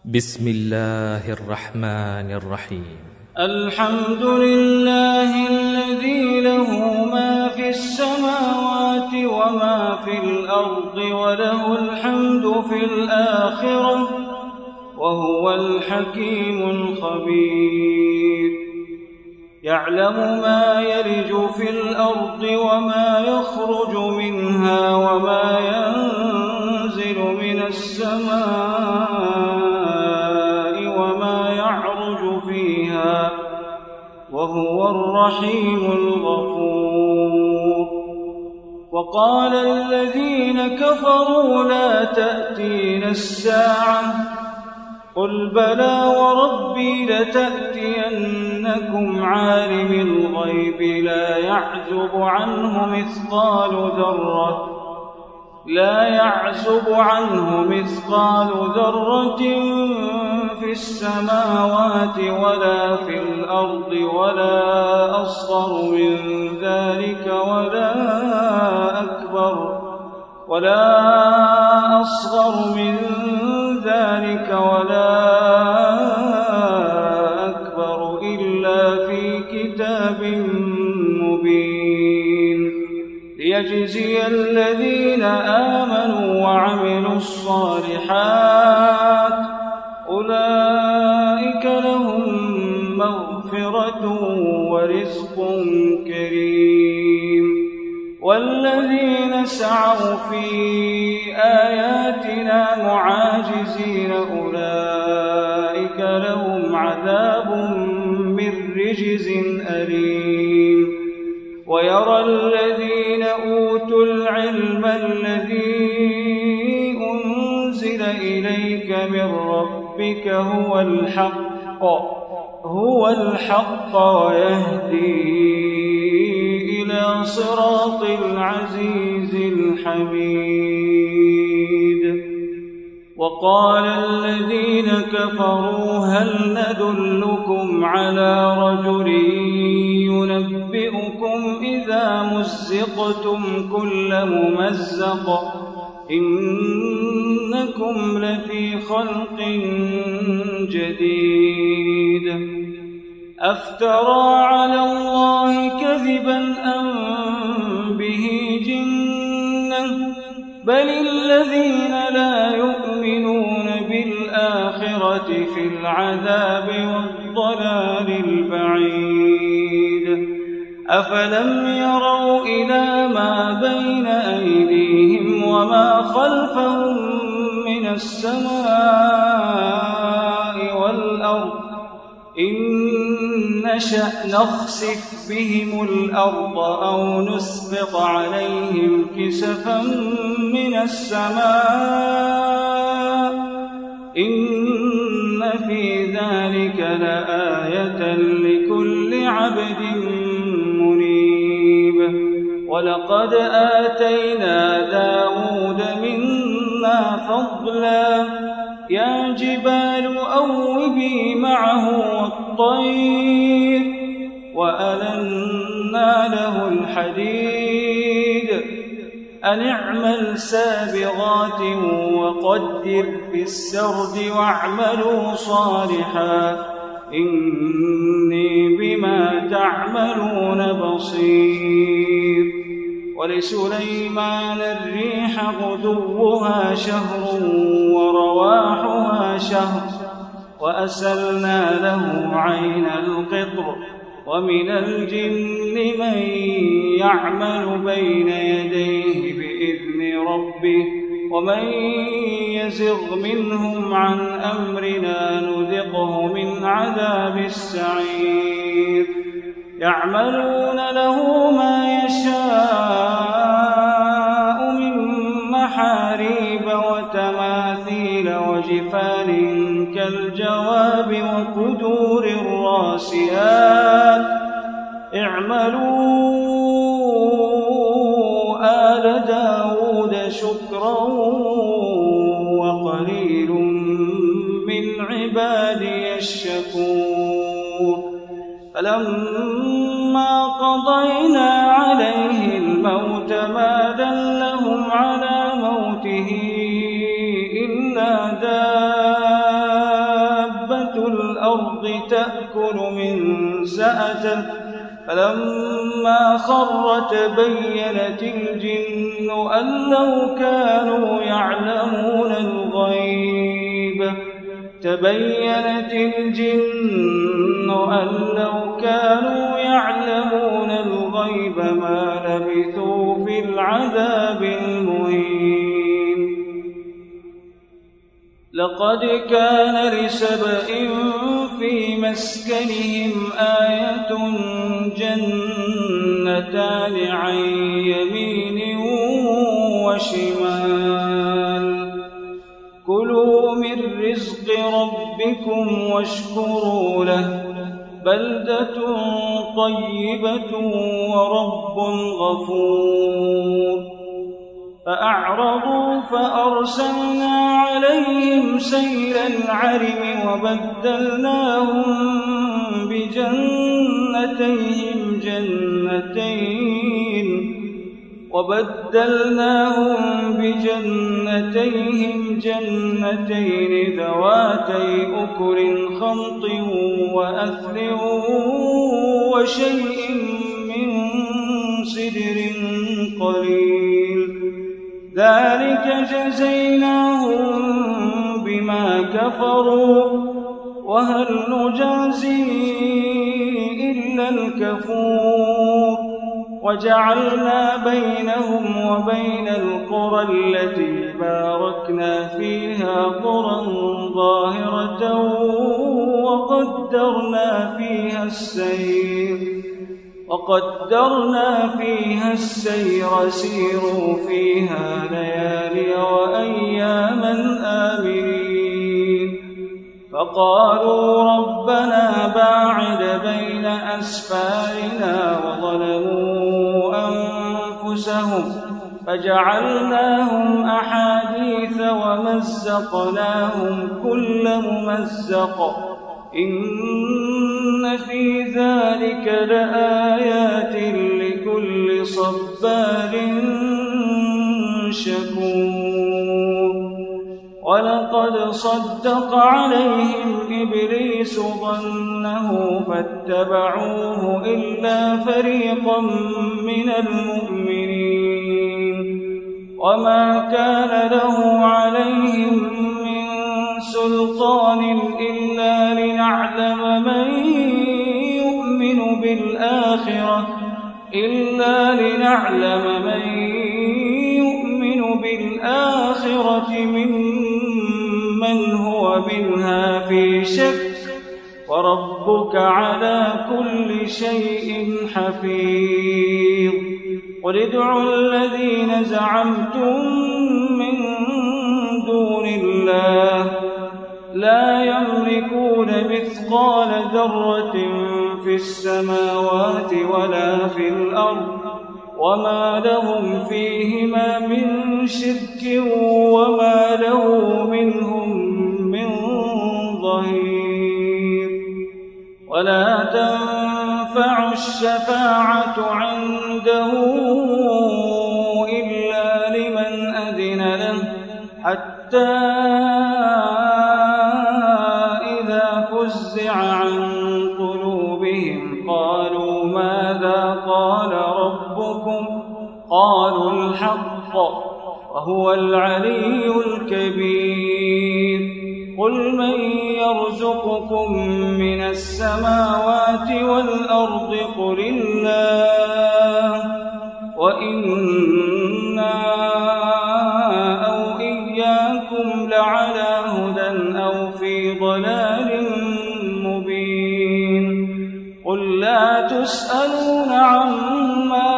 بسم الله الرحمن الرحيم. الحمد لله الذي له ما في السماوات وما في الأرض وله الحمد في الآخرة وهو الحكيم الخبير. يعلم ما يلج في الأرض وما يخرج منها وما ينزل من السماء وما يعرج فيها وهو الرحيم الغفور. وقال الذين كفروا لا تأتينا الساعة قل بلى وربي لتأتينكم عالم الغيب لا يعزب عنه مثقال ذرة في السماوات ولا في الأرض ولا أصغر من ذلك ولا أكبر إلا في كتاب مبين ليجزي الذين آمنوا وعملوا الصالحات أولئك لهم مغفرة ورزق كريم. والذين سعوا في آياتنا معاجزين أولئك لهم عذاب من رجز أليم. ويرى الذين أوتوا العلم الذي أنزل إليك من ربك هو الحق ويهدي إلى صراط العزيز الحميد. وقال الذين كفروا هل ندلكم على رجل ينبئكم إذا مزقتم كل ممزق إنكم لفي خلق جديد. أفترى على الله كذبا أم به جنة بل الذين لا يؤمنون بالآخرة في العذاب والضلال البعيد. أفلم يروا إلى ما بين أيديهم وما خلفهم من السماء والأرض إن نشأ نخسف بهم الأرض أو نسقط عليهم كسفا من السماء إن في ذلك لآية لكل عبد منيب. ولقد آتينا داود منا فضلا يا جبال أوبي معه والطير وألنا له الحديد أن اعمل سابغات وقدر في السرد واعملوا صالحا إني بما تعملون بصير. ولسليمان الريح غدوها شهر ورواحها شهر وأسلنا له عين القطر. ومن الجن من يعمل بين يديه بإذن ربه ومن يزغ منهم عن أمرنا نذقه من عذاب السعير. يعملون له ما يشاء من محاريب وتماثيل وجفان كالجواب وقدور الراسيات اعملوا آل داود شكرا وقليل من عبادي الشكور. فلما قضينا عليه الموت ما دلهم على موته إلا دابة الأرض تأكل من سأته فلما خر تبينت الجن أن لو كانوا يعلمون الغيب ما لبثوا في العذاب المهين. لقد كان لسبإ في مسكنهم آية جنتان عن يمين وشمال كلوا من رزق ربكم واشكروا له بلدة طيبة ورب غفور. فأعرضوا فأرسلنا عليهم سيل العرم وبدلناهم بجنتيهم جنتين ذواتي أكل خمط وأثل وشيء من سدر قليل ذلك جزيناهم بما كفروا وهل نجازي إلا الكفور. وجعلنا بينهم وبين القرى التي باركنا فيها قرى ظاهرة وقدرنا فيها السير سيروا فيها ليالي وأياما آمنين. فقالوا ربنا باعد بين أسفارنا وظلموا أنفسهم فجعلناهم أحاديث ومزقناهم كل ممزق إن في ذلك لآيات لكل صبار شكور. ولقد صدق عليهم إبليس ظنه فاتبعوه إلا فريقا من المؤمنين وما كان له عليهم من سلطان إلا لنعلم من يؤمن بالآخرة ممن هو منها في شك وربك على كل شيء حفيظ. قل ادعوا الذين زعمتم من دون الله لا يملكون مثقال ذرة في السماوات ولا في الأرض وما لهم فيهما من شرك وما له منهم من ظهير. ولا تنفع الشفاعة عنده إلا لمن أذن له حتى إذا فزع عن قلوبهم قالوا ماذا قال ربكم قالوا الحق وهو العلي الكبير. قل من يرزقكم من السماوات والأرض قل الله وإنا أو إياكم لعلى هدى أو في ضلال مبين. قل لا تسألون عما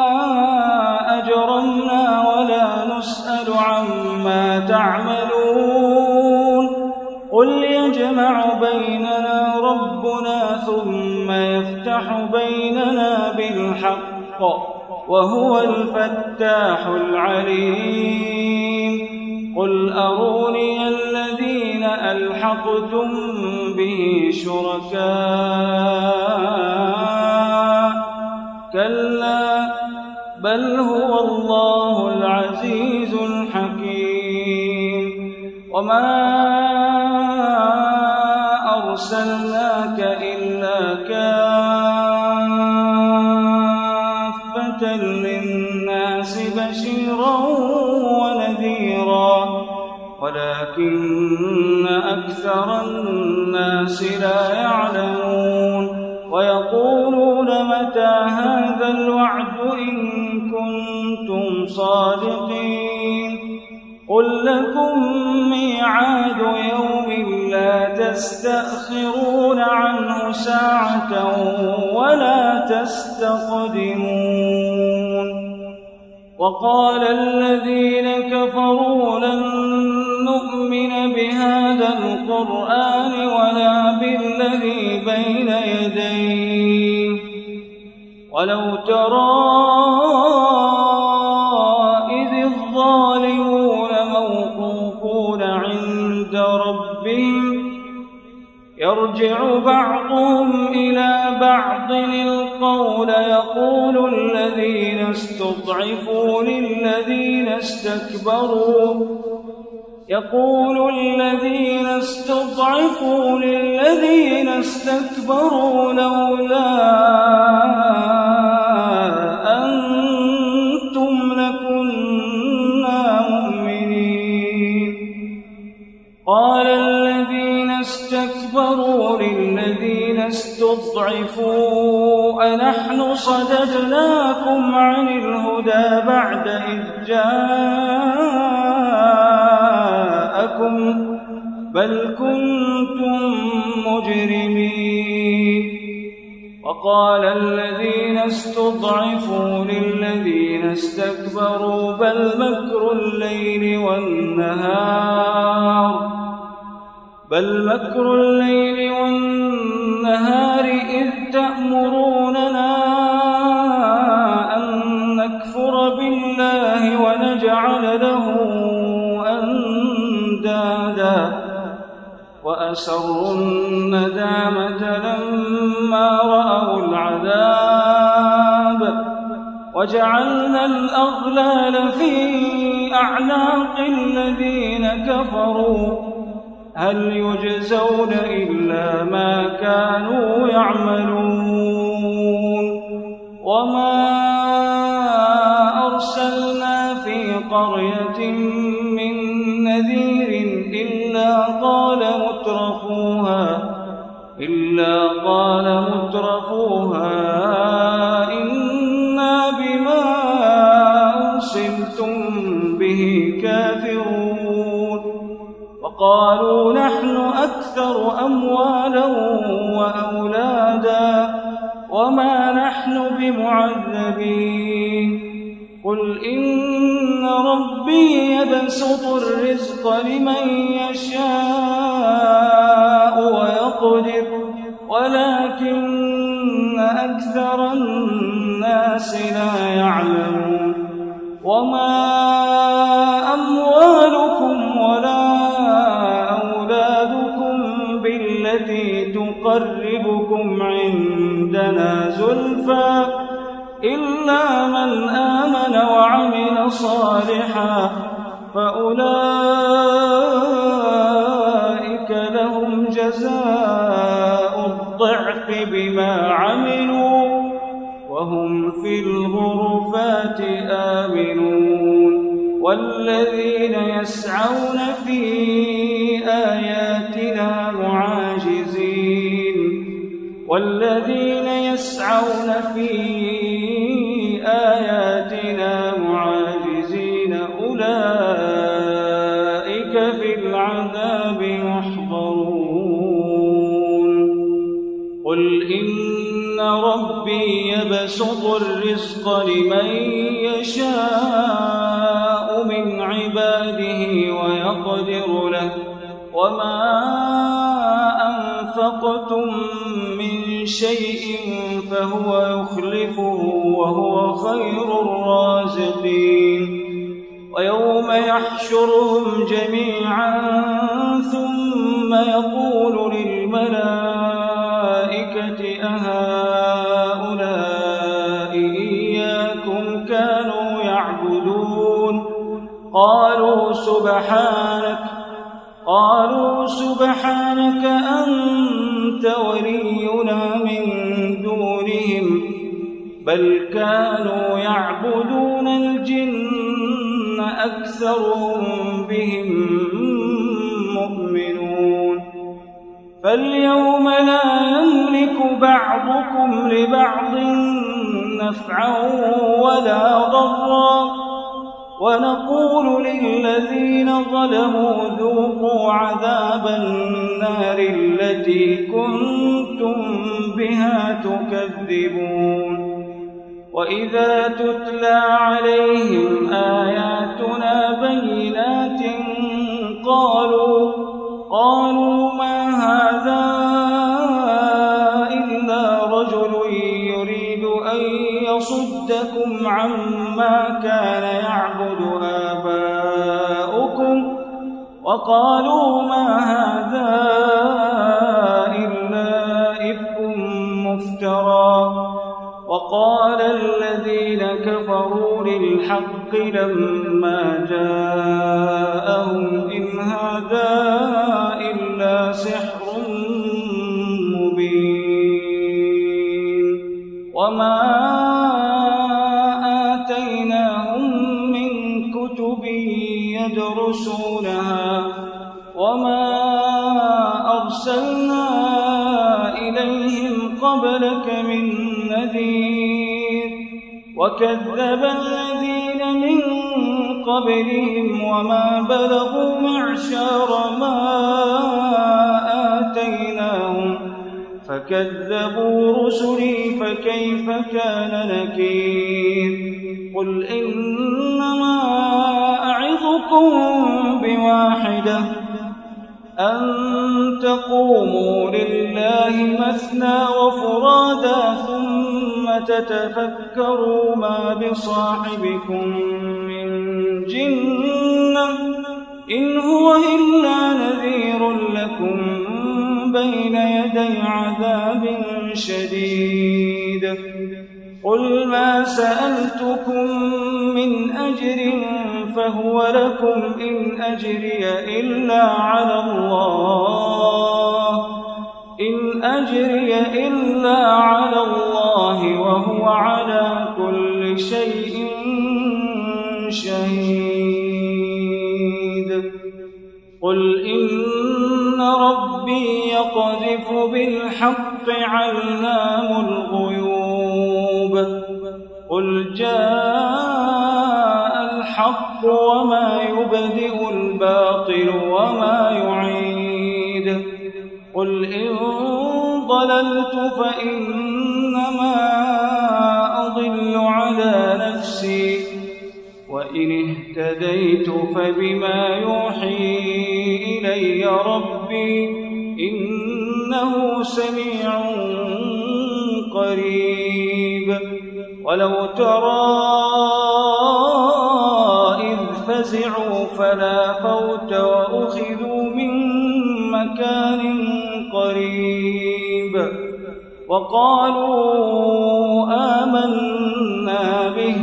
أجرمنا ولا نسأل عما تعملون. قل يجمع بيننا ربنا ثم يفتح بيننا بالحق وهو الفتاح العليم. قل أروني الذين ألحقتم به شركاء كلا بل هو الله العزيز الحكيم. وما أرسلناك إلا كافة للناس بشيرا ونذيرا ولكن أكثر الناس لا يعلمون ويقولون متى هذا الوعد إن كنتم صادقين قل لكم ميعاد يوم لا تستأخرون عنه ساعة ولا تستقدمون وقال الذين كفروا لن نؤمن بهذا القرآن ولا بالذي بين يديه ولو ترى إذ الظالمون موقوفون عند ربهم يرجع بعضهم إلى بعض القول يقول الذين استضعفوا للذين استكبروا لولا أنتم لكنا مؤمنين قال الذين استكبروا للذين استضعفوا أنحن صددناكم عن الهدى بعد إذ جاءكم بل كنتم مجرمين وقال الذين استضعفوا للذين استكبروا بل مكر الليل والنهار إذ تأمروننا أن نكفر بالله ونجعل له أندادا وأسروا الندامة لما رأوا العذاب وجعلنا الأغلال في أعناق الذين كفروا هل يجزون إلا ما كانوا يعملون وما أرسلنا في قرية من نذير إلا قال مترفوها إنا بما أرسلتم به كافرون وقالوا نحن أكثر أموالا وأولادا وما نحن بمعذبين قل إن ربي يبسط الرزق لمن يشاء ويقدر ولكن أكثر الناس لا يعلمون وما أموالكم ولا أولادكم بالتي تقربكم عندنا زلفى إلا من آمن وعمل صالحا فأولئك لهم جزاء الضعف بما عملوا وهم في الغرفات آمنون والذين يسعون في آياتنا معاجزين أولئك في العذاب محضرون قل إن ربي يبسط الرزق لمن يشاء من عباده ويقدر له وما أنفقتم من شيء فهو يخلفه وهو خير الرازقين ويوم يحشرهم جميعا ثم يقول للملائكة أهؤلاء إياكم كانوا يعبدون قالوا سبحانك أنت أنت ولينا من دونهم بل كانوا يعبدون الجن أكثرهم بهم مؤمنون فاليوم لا يملك بعضكم لبعض نفعا ولا ضرا ونقول للذين ظلموا ذوقوا عذاب النار التي كنتم بها تكذبون وإذا تتلى عليهم آياتنا بينات قالوا ما هذا إلا رجل يريد أن يصدكم عما كان يعبد آباؤكم وقالوا ما هذا إلا إفك مفترى وقال الذين كفروا للحق لما جاءهم إن هذا إلا سحر مبين وما آتيناهم من كتب يدرسونها وما أرسلنا إليهم قبلك من نذير وكذب الذين من قبلهم وما بلغوا معشار ما آتيناهم فكذبوا رسلي فكيف كان نكير قل إنما أعظكم بواحدة أن تقوموا لله مثنى وفرادا ثم تتفكروا ما بصاحبكم من جنة إن هو إلا نذير لكم بين يدي عذاب شديد قل ما سألتكم من أجر فهو لكم إن أجري إلا على الله وهو على كل شيء شهيد قل إن ربي يقذف بالحق علام الغيوب قل جاء الحق وما يبدئ الباطل وما يعيد قل إن ضللت فإنما أضل على نفسي وإن اهتديت فبما يوحي إلي ربي إنه سميع قريب ولو ترى إذ فزعوا فلا فوت وأخذوا من مكان قريب وقالوا آمنا به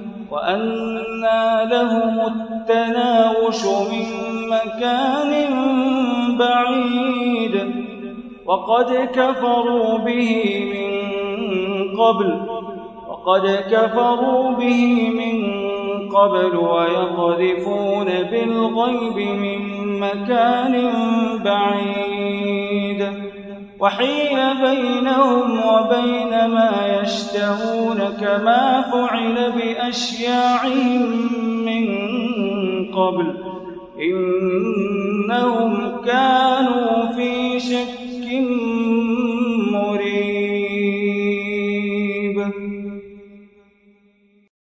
وأنى لهم التناوش من مكان بعيد وقد كفروا به من قبل ويقذفون بالغيب من مكان بعيد وحيل بينهم وبين ما يشتهون كما فعل بأشياعهم من قبل إنهم كانوا في شك